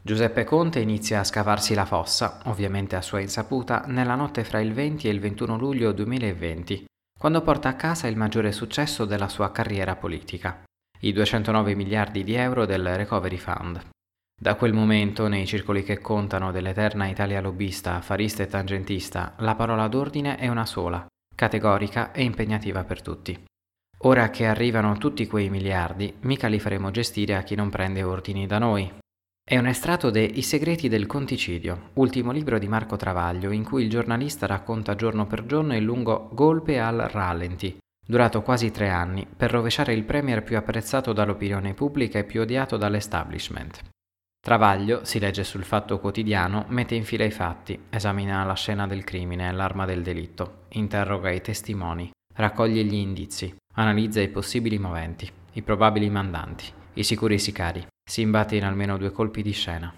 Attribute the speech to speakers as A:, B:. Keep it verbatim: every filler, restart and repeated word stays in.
A: Giuseppe Conte inizia a scavarsi la fossa, ovviamente a sua insaputa, nella notte fra il venti e il ventuno luglio duemilaventi, quando porta a casa il maggiore successo della sua carriera politica, i duecentonove miliardi di euro del Recovery Fund. Da quel momento, nei circoli che contano dell'eterna Italia lobbista, affarista e tangentista, la parola d'ordine è una sola, categorica e impegnativa per tutti. Ora che arrivano tutti quei miliardi, mica li faremo gestire a chi non prende ordini da noi. È un estratto de I segreti del conticidio, ultimo libro di Marco Travaglio, in cui il giornalista racconta giorno per giorno il lungo golpe al rallenti, durato quasi tre anni, per rovesciare il premier più apprezzato dall'opinione pubblica e più odiato dall'establishment. Travaglio, si legge sul Fatto Quotidiano, mette in fila i fatti, esamina la scena del crimine e l'arma del delitto, interroga i testimoni, raccoglie gli indizi, analizza i possibili moventi, i probabili mandanti, i sicuri sicari. Si imbatte in almeno due colpi di scena.